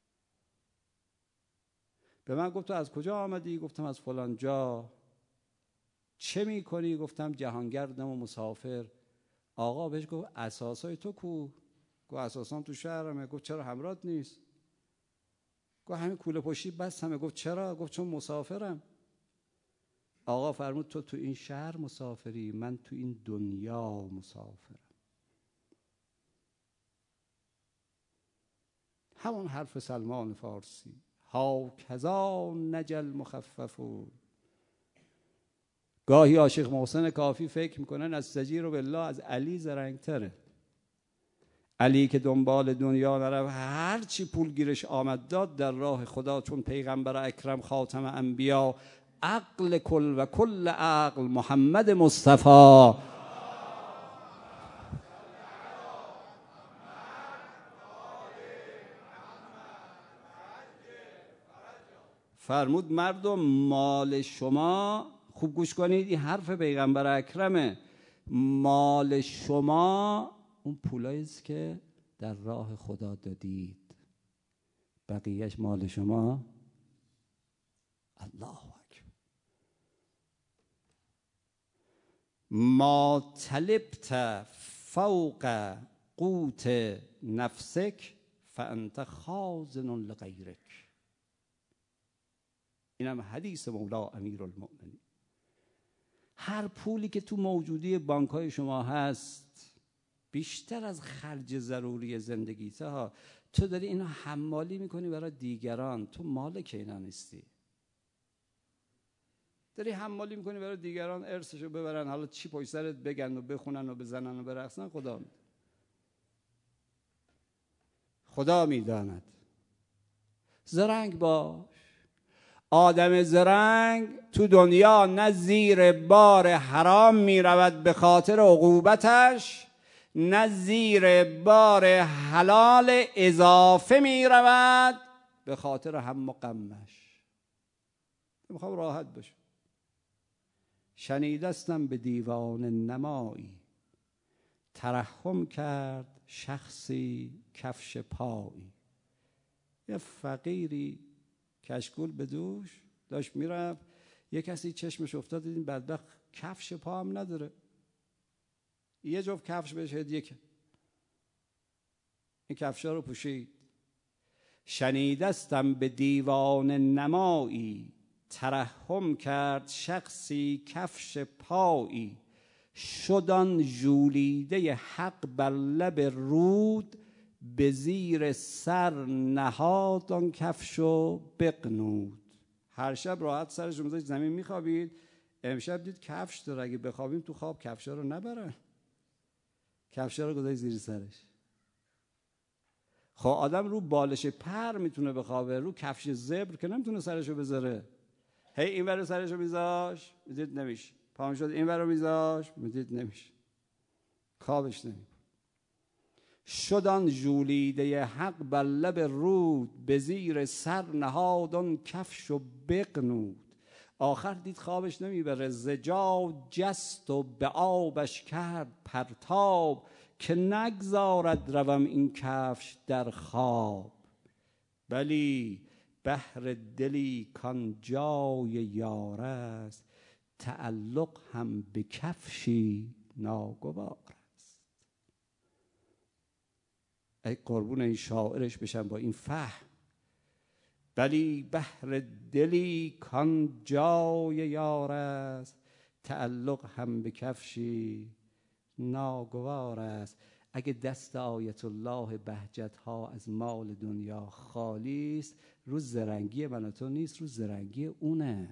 به من گفت تو از کجا آمدی؟ گفتم از فلان جا. چه میکنی؟ گفتم جهانگردم و مسافر. آقا بهش گفت اساسای تو کو؟ گفت اساسام تو شهرمه. گفت چرا همراهت نیست؟ گفت همین کوله پشتی بس همه. گفت چرا؟ گفت چون مسافرم. آقا فرمود تو تو این شهر مسافری، من تو این دنیا مسافرم. همون حرف سلمان فارسی، ها کذا نجل مخففون. گاهی عاشق محسن کافی فکر میکنن از سجیر بالله از علی زرنگتره. علی که دنبال دنیا نرفت، هر چی پول گیرش آمد داد در راه خدا، چون پیغمبر اکرم خاتم انبیا، عقل کل و کل عقل محمد مصطفی. فرمود مردم مال شما، خوب گوش کنید این حرف پیغمبر اکرمه، مال شما اون پولاییست که در راه خدا دادید، بقیهش مال شما. الله اکبر. ما طلبت فوق قوت نفسک فانت خازن لغیرک. اینم حدیث مولا امیرالمؤمنین. هر پولی که تو موجودی بانک‌های شما هست بیشتر از خرج ضروری زندگیته ها، تو داری اینو حمالی میکنی برای دیگران، تو مالک اینا نیستی. داری حمالی میکنی برای دیگران ارثشو ببرن، حالا چی پشت سرت بگن و بخونن و بزنن و برقصن، خدا میداند. خدا میداند. زرنگ باش. آدم زرنگ تو دنیا نه زیر بار حرام می رود به خاطر عقوبتش، نه زیر بار حلال اضافه می رود به خاطر هم و غمش. میخوام راحت باشم. شنیدستم به دیوان نمایی، ترحم کرد شخصی کفش پایی. یه فقیری کشکول به دوش داشت میرفت، یه کسی چشمش افتاد، دیدین بدبخت کفش پا هم نداره، یه جفت کفش بهش هدیه کرد، این کفشا رو پوشید. شنیدستم به دیوان نمایی، ترحم کرد شخصی کفش پایی. شدان ژولیده حق بر لب رود، به زیر سر نهاد آن کفش و بقنود. هر شب راحت سرش رو میذاشت زمین میخوابید، امشب دید کفش داره، اگه بخوابیم تو خواب کفشا رو نبرن، کفشا رو گذاشت زیر سرش. خب آدم رو بالش پر میتونه بخوابه، رو کفش زبر که نمیتونه سرشو بذاره. هی این ور سرشو میذاش، میدید نمیشه، پام شد این ور رو میذاش، میدید نمیشه، خوابش نمیشه. شدان ژولیده حق بر لب رود، به زیر سر نهاد آن کفش و بقنود. آخر دید خوابش نمیبره، زجا جست و به آبش کرد پرتاب، که نگذارد روم این کفش در خواب. بلی بهر دلی کان جای یار است، تعلق هم به کفشی ناگوار. ای قربون این شاعرش بشن با این فهم. بلی بهر دلی کان جای یار است، تعلق هم به کفشی ناگوار است. اگه دست آیت الله بهجت ها از مال دنیا خالی است، رو زرنگی من و تو نیست، رو زرنگی اونه.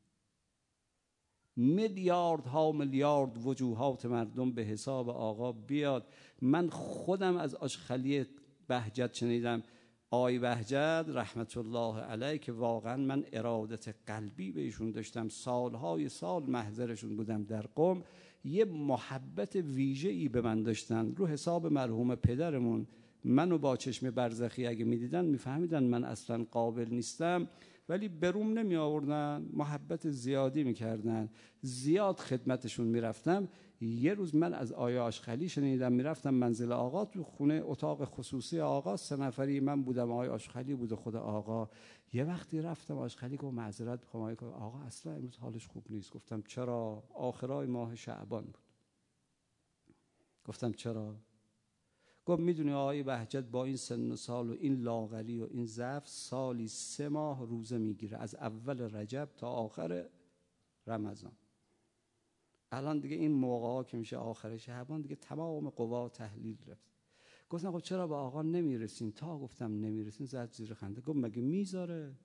میلیارد ها میلیارد وجوهات مردم به حساب آقا بیاد. من خودم از آشخلی بهجت شنیدم، آقای بهجت رحمت الله علیه که واقعا من ارادت قلبی بهشون داشتم، سالهای سال محضرشون بودم در قم، یه محبت ویژه‌ای به من داشتن رو حساب مرحوم پدرمون. منو با چشم برزخی اگه میدیدن میفهمیدن من اصلا قابل نیستم، ولی بروم نمی آوردن، محبت زیادی میکردن، زیاد خدمتشون میرفتم. یه روز من از آیا آشخلی شنیدم، میرفتم منزل آقا، تو خونه اتاق خصوصی آقا، سه نفری من بودم، آیا آشخلی بود و خود آقا. یه وقتی رفتم آشخلی گفت معذرت میخوام آقا اصلا امروز حالش خوب نیست. گفتم چرا؟ آخرای ماه شعبان بود. گفتم چرا؟ گفت میدونی آقای بهجت با این سن و سال و این لاغری و این ضعف سالی سه ماه روزه میگیره، از اول رجب تا آخر رمضان. الان دیگه این موقع ها که میشه آخر شعبان دیگه تمام قوا تحلیل رفت. گفتم خب چرا با آقا نمیرسین؟ تا گفتم نمیرسین زد زیر خنده. گفت مگه میذاره؟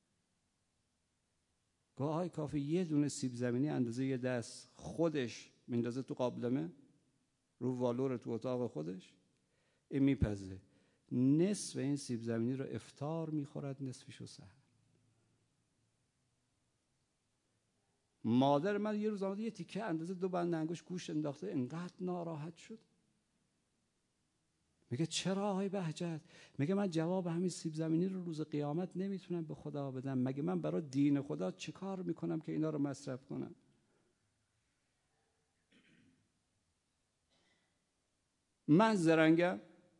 گفت آقای کافی یه دونه سیب زمینی اندازه یه دست خودش میندازه تو قابلمه رو والور تو اتاق خودش، این میپزه، نصف این سیب زمینی رو افطار میخورد، نصفشو سحر. مادر من یه روز آمده یه تیکه اندازه دو بند انگشت گوشت انداخته، انقدر ناراحت شد. میگه چرا آقای بهجت؟ میگه من جواب همین سیب زمینی رو روز قیامت نمیتونم به خدا بدم، مگه من برای دین خدا چه کار میکنم که اینا رو مصرف کنم؟ من زرنگم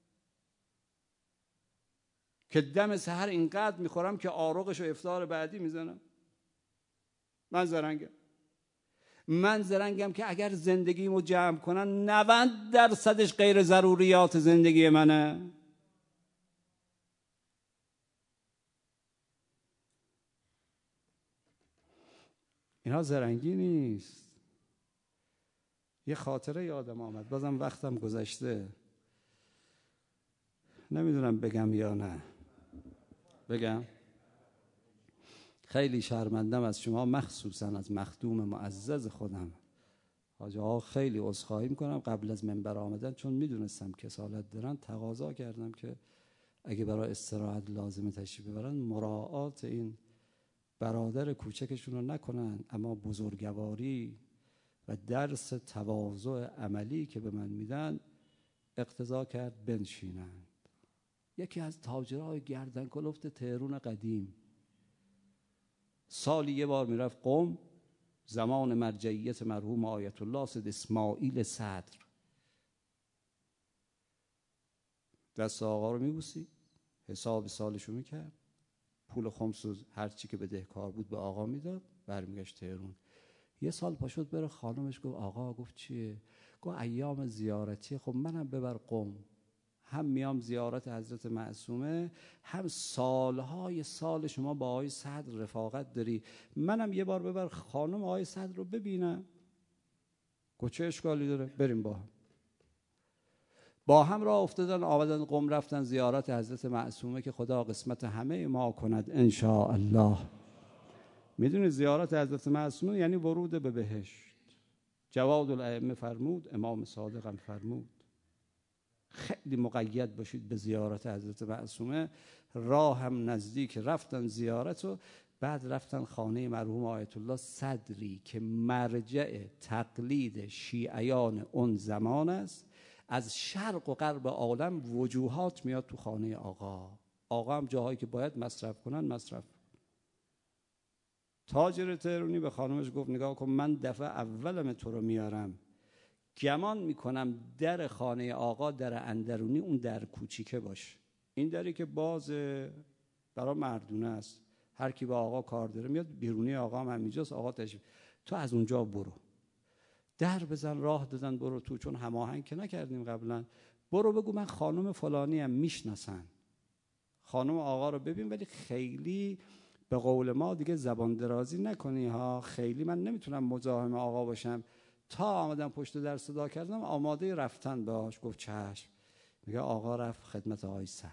که دم سحر اینقدر میخورم که آروغش و افطار بعدی میزنم؟ من زرنگم. من زرنگم که اگر زندگیمو جمع کنن نود درصدش غیر ضروریات زندگی منه. اینا زرنگی نیست. یه خاطره یادم آمد، بازم وقتم گذشته، نمیدونم بگم یا نه. بگم؟ خیلی شرمندم از شما، مخصوصا از مخدوم معزز خودم حاج آقا. خیلی عذرخواهی میکنم. قبل از منبر آمدن چون میدونستم کسالت دارن تقاضا کردم که اگه برای استراحت لازمه تشریف ببرن مراعات این برادر کوچکشون رو نکنن، اما بزرگواری و درس تواضع عملی که به من میدن اقتضا کرد بنشینند. یکی از تاجرای گردن کلفت تهرون قدیم سالی یه بار میرفت قم، زمان مرجعیت مرحوم آیت الله سید اسماعیل صدر. دست آقا رو میبوسی، حساب سالشو میکرد، پول خمس و هر چی که بدهکار بود به آقا میداد، برمیگشت تهرون. یه سال پاشد بره، خانمش گفت آقا. گفت چیه؟ گفت ایام زیارتی. خب منم ببر قم، هم میام زیارت حضرت معصومه، هم سالهای سال شما با آقای صدر رفاقت داری، منم یه بار ببر خانم آقای صدر رو ببینم. گفت چه اشکالی داره؟ بریم با هم. با هم راه افتادن، آمدن قم، رفتن زیارت حضرت معصومه که خدا قسمت همه ما کند ان شاء الله. میدونی زیارت حضرت معصومه یعنی ورود به بهشت. جواد الائمه فرمود، امام صادقم فرمود خیلی مقید باشید به زیارت حضرت معصومه. راه هم نزدیک. رفتن زیارت و بعد رفتن خانه مرحوم آیت الله صدری که مرجع تقلید شیعیان اون زمان است. از شرق و غرب عالم وجوهات میاد تو خانه آقا. آقا هم جاهایی که باید مصرف کنن مصرف. تاجر تهرونی به خانمش گفت نگاه کن، من دفعه اولم تو رو میارم، گمان میکنم در خانه آقا در اندرونی اون در کوچیکه باشه، این دری که باز برای مردونه است، هر کی با آقا کار داره میاد، بیرونی آقا هم همینجاست، آقا تشریف، تو از اونجا برو، در بزن. راه دادن برو تو، چون هماهنگ که نکردیم قبلا، برو بگو من خانم فلانی ام، میشناسن، خانم آقا رو ببین، ولی خیلی به قول ما دیگه زبان درازی نکنی ها، خیلی من نمیتونم مزاحم آقا باشم. تا آمدم پشت در صدا کردم آماده رفتن باش. گفت چشم. میگه آقا رفت خدمت آقای صدر،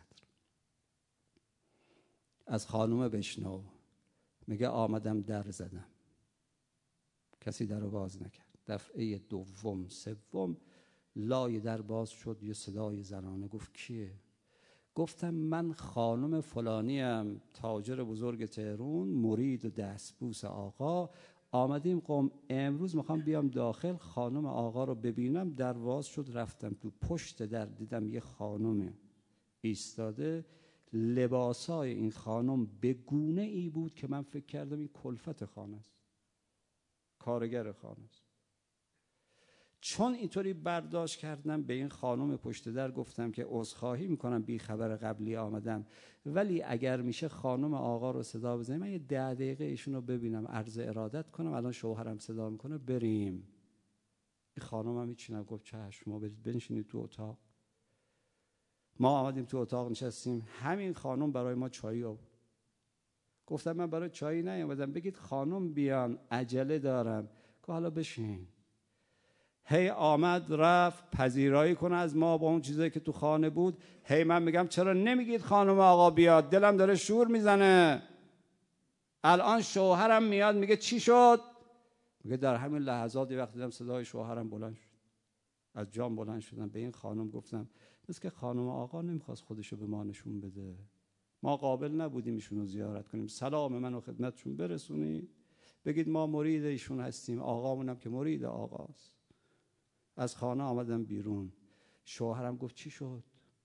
از خانومه بشنو. میگه آمدم در زدم، کسی در رو باز نکرد. دفعه دوم سوم لای در باز شد، یه صدای زنانه. گفت کیه؟ گفتم من خانم فلانیم، تاجر بزرگ تهران، مرید و دستبوس آقا، آمدیم قم، امروز میخوام بیام داخل خانم آقا رو ببینم. در واز شد رفتم تو، پشت در دیدم یه خانم ایستاده، لباسای این خانم به گونه ای بود که من فکر کردم این کلفت خانه است، کارگر خانه است. چون اینطوری برداشت کردم، به این خانم پشت در گفتم که عذرخواهی میکنم بی خبر قبلی آمدم، ولی اگر میشه خانم آقا رو صدا بزنیم، من یه ده دقیقه ایشون رو ببینم، عرض ارادت کنم، الان شوهرم صدا میکنه بریم. این خانم هم هیچی نگفت، چشم، ما برید بنشینید تو اتاق. ما آمدیم تو اتاق نشستیم، همین خانم برای ما چایی آورد. گفتم من برای چایی نیومدم، بگید خانم بیان، عجله دارم. که حالا بشین. هی آمد رفت پذیرایی کنه از ما با اون چیزایی که تو خانه بود. هی من میگم چرا نمیگید خانم آقا بیاد، دلم داره شور میزنه. الان شوهرم میاد میگه چی شد؟ میگه در همین لحظات وقتی دیدم صدای شوهرم بلند شد، از جام بلند شدم. به این خانم گفتم مثل که خانم آقا نمیخواست خودشو به ما نشون بده، ما قابل نبودیم ایشونو زیارت کنیم، سلام منو خدمتشون برسونید، بگید ما مرید ایشون هستیم، آقامونم که مرید آقاست. از خانه آمدم بیرون. شوهرم گفت چی شد؟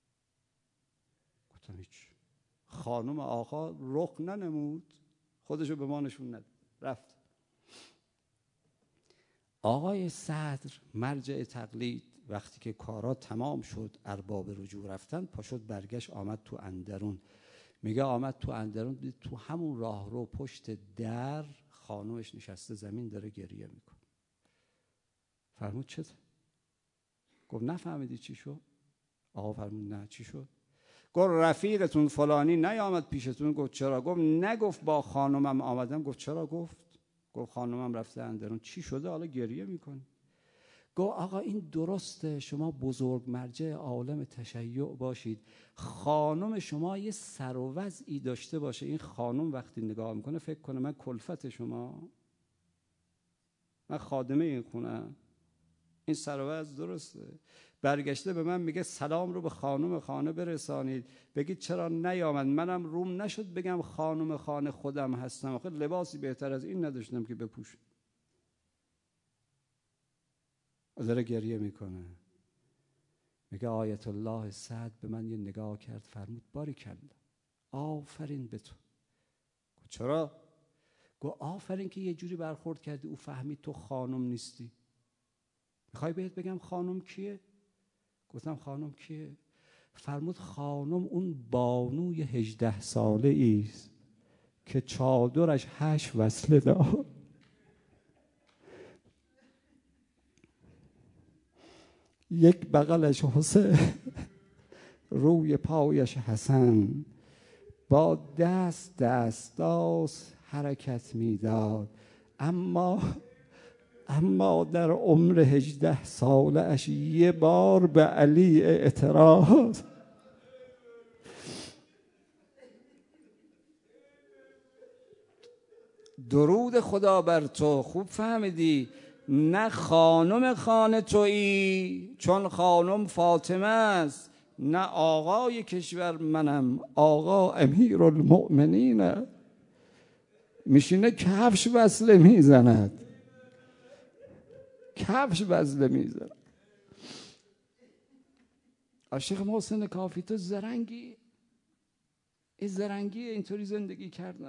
گفتم هیچ. خانم آقا رخ ننمود، خودشو به ما نشون نداد، رفت. آقای صدر مرجع تقلید وقتی که کارا تمام شد، ارباب رجوع رفتن، پاشد برگشت آمد تو اندرون. میگه آمد تو اندرون، دید تو همون راه رو پشت در خانومش نشسته زمین داره گریه میکنه. فرمود چه؟ گفت نفهمیدی چی شد؟ آقا فرمود نه چی شد؟ گفت رفیقتون فلانی نیامد پیشتون؟ گفت چرا؟ گفت نگفت با خانومم آمدم. گفت چرا گفت؟ گفت خانومم رفته اندرون. چی شده حالا گریه میکنی؟ گفت آقا این درسته شما بزرگ مرجع عالم تشیع باشید، خانم شما یه سر و وضعی داشته باشه، این خانم وقتی نگاه میکنه فکر کنه من کلفت شما، من خادمه این خونه، این سر و وضع درسته؟ برگشته به من میگه سلام رو به خانم خانه برسانید، بگید چرا نیامد. منم روم نشد بگم خانم خانه خودم هستم، آخه لباسی بهتر از این نداشتم که بپوشم. داره گریه میکنه. میگه آیت الله سعد به من یه نگاه کرد، فرمود باریکلا، آفرین به تو. گفت چرا؟ گفت آفرین که یه جوری برخورد کردی او فهمید تو خانم نیستی. میخوای بهت بگم خانم کیه؟ گفتم خانم کیه؟ فرمود خانم اون بانوی هجده ساله ایست که چادرش هشت وصله دار، یک بغلش حسین، روی پایش حسن، با دست دستاس حرکت میداد، اما اما در عمر هجده ساله اش یه بار به علی اعتراض. درود خدا بر تو. خوب فهمیدی؟ نه خانم خانه تویی چون خانم فاطمه است، نه آقای کشور منم، آقا امیر المؤمنینه، میشینه کفش وصله میزند، کفش وصله میزند. شیخ محسن کافی تو زرنگی، این زرنگی اینطوری زندگی کردن.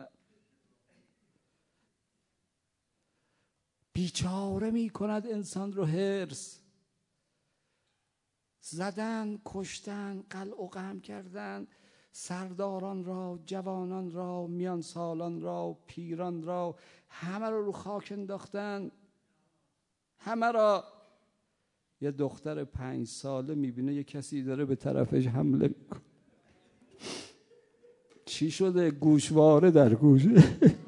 بیچاره می کند انسان رو حرص. زدن، کشتن، قلع و قم کردن، سرداران را، جوانان را، میان سالان را، پیران را، همه رو رو خاک انداختن، همه را. یه دختر پنج ساله میبینه یه کسی داره به طرفش حمله میکنه، چی شده؟ گوشواره در گوشه.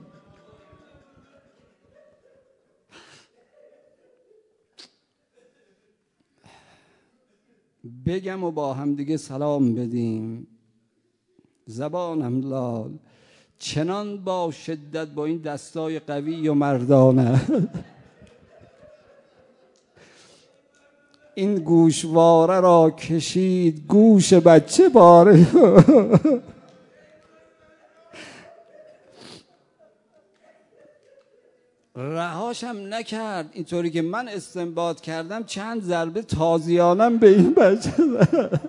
بگم و با هم دیگه سلام بدیم. زبانم لال چنان با شدت با این دستای قوی و مردانه این گوشواره را کشید گوش بچه باره. رهاشم نکرد. اینطوری که من استنباط کردم چند ضربه تازیانم به این بچه زد.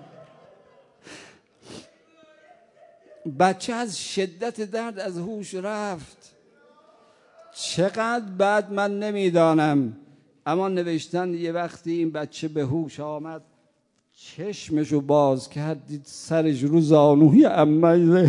بچه از شدت درد از هوش رفت. چقدر بعد من نمیدانم، اما نوشتن یه وقتی این بچه به هوش آمد چشمشو باز کرد دید سرش رو زانوی عمه.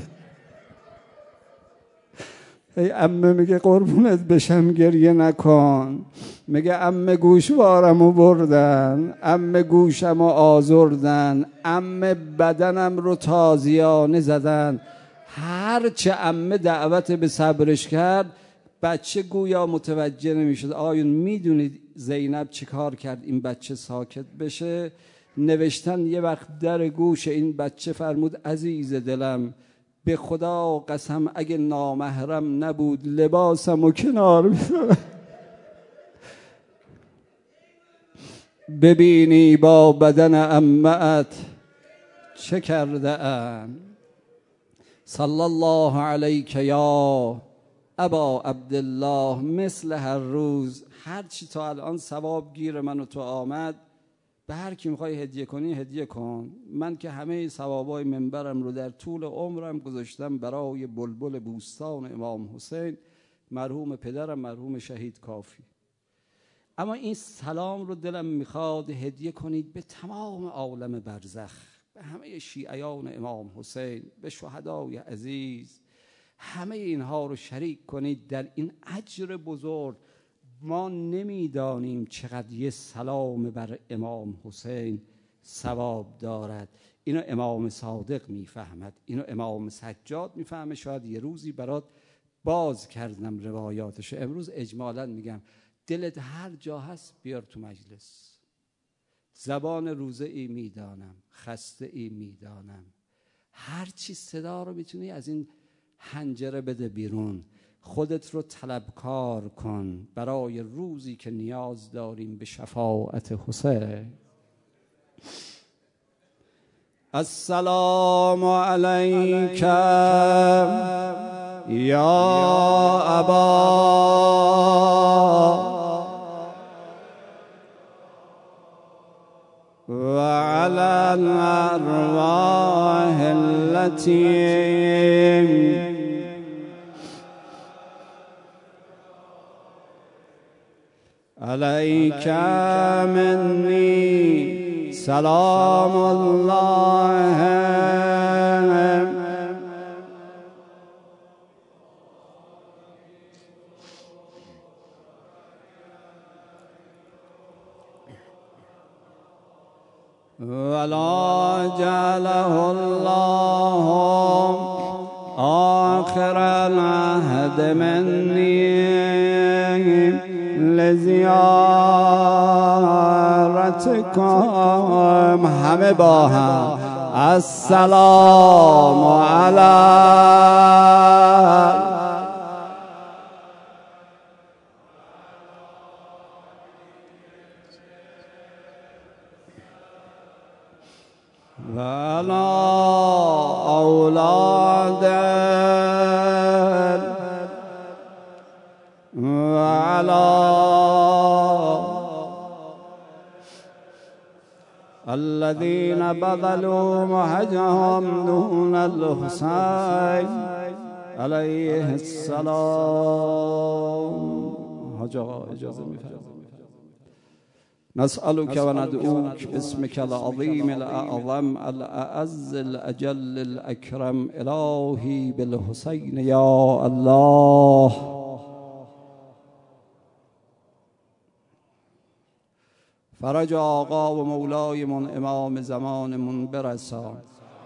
ای عمه میگه قربونت بشم گریه نکن. میگه عمه گوشوارمو بردن، عمه گوشمو آزردن، عمه بدنم رو تازیانه زدن. هرچه عمه دعوت به صبرش کرد بچه گویا متوجه نمیشد. آیون میدونید زینب چی کار کرد این بچه ساکت بشه؟ نوشتن یه وقت در گوش این بچه فرمود عزیز دلم به خدا قسم اگه نامحرم نبود لباسم و کنار میذارم. ببینی با بدن عمه‌ات چه کرده ام. صلی الله علیک یا ابا عبدالله. مثل هر روز هر چی تا الان ثواب گیر من و تو آمد به هر کی میخوای هدیه کنی هدیه کن. من که همه ثوابای منبرم رو در طول عمرم گذاشتم برای بلبل بوستان امام حسین، مرحوم پدرم مرحوم شهید کافی. اما این سلام رو دلم میخواد هدیه کنید به تمام عالم برزخ، به همه شیعیان امام حسین، به شهدای عزیز. همه اینها رو شریک کنید در این اجر بزرگ. ما نمیدانیم چقدر یه سلام بر امام حسین ثواب دارد. اینو امام صادق میفهمد، اینو امام سجاد میفهمه. شاید یه روزی برات باز کردم روایاتشو. امروز اجمالا میگم دلت هر جا هست بیار تو مجلس. زبان روزه ای میدانم، خسته ای میدانم، هر چی صدا رو میتونی از این حنجره بده بیرون. خودت رو طلبکار کن برای روزی که نیاز داریم به شفاعت حسین. السلام علیک یا ابا و علی الارواح التي علیک منی سلام الله. ولا جعله الله آخر العهد منی لزیارتکم. همه با هم السلام علی و علی اولاد و علی الذين بذلوا مهجهم دون الحسين عليه السلام. حاج آقا اجازه میفرمایید. نسألك و ندعوك باسمك العظيم الأعظم الأعز الأجل الأكرم إلهي بالحسين يا الله. فرج آقا و مولایمون امام زمانمون برسان.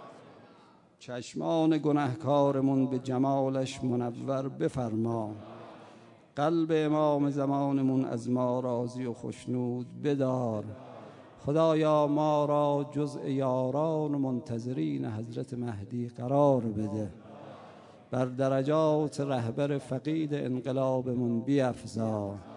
چشمان گناهکارمون به جمالش منور بفرما. قلب امام زمانمون از ما راضی و خوشنود بدار. خدایا ما را جزء یاران و منتظرین حضرت مهدی قرار بده. بر درجات رهبر فقید انقلابمون بیفزا.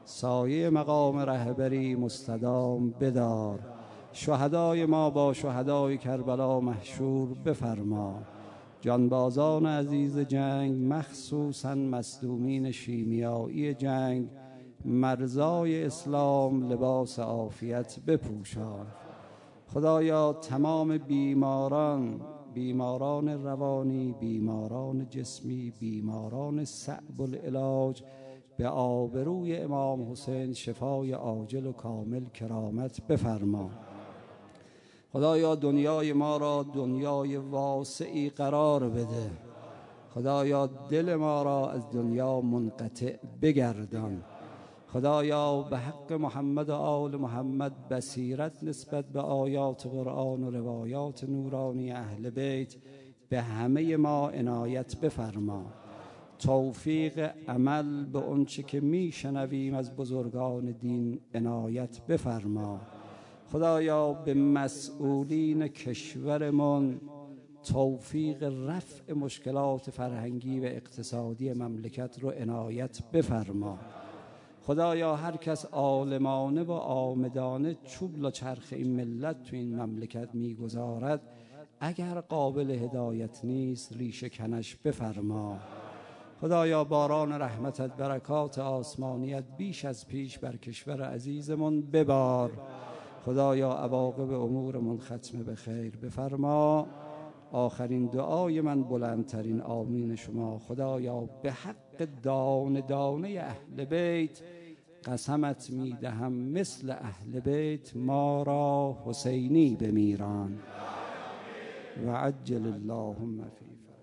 سایه مقام رهبری مستدام بدار. شهدای ما با شهدای کربلا محشور بفرما. جانبازان عزیز جنگ مخصوصاً مصدومین شیمیایی جنگ مرزای اسلام لباس عافیت بپوشان. خدایا تمام بیماران، بیماران روانی، بیماران جسمی، بیماران صعب العلاج، به آبروی امام حسین شفای عاجل و کامل کرامت بفرما. خدایا دنیای ما را دنیای واسعی قرار بده. خدایا دل ما را از دنیا منقطع بگردان. خدایا به حق محمد و آل محمد بصیرت نسبت به آیات قرآن و روایات نورانی اهل بیت به همه ما عنایت بفرما. توفیق عمل به آنچه که میشنویم از بزرگان دین عنایت بفرما. خدایا به مسئولین کشورمان توفیق رفع مشکلات فرهنگی و اقتصادی مملکت رو عنایت بفرما. خدایا هر کس عالمانه و عامدانه چوب و چرخ این ملت تو این مملکت میگذارد، اگر قابل هدایت نیست ریشه کنش بفرما. خدایا باران رحمتت، برکات آسمانیت بیش از پیش بر کشور عزیزمون ببار. خدایا عواقب امورمون ختم به خیر بفرما. آخرین دعای من بلندترین آمین شما. خدایا به حق دانه دانه اهل بیت قسمت میدهم مثل اهل بیت ما را حسینی بمیران و عجل اللهم فی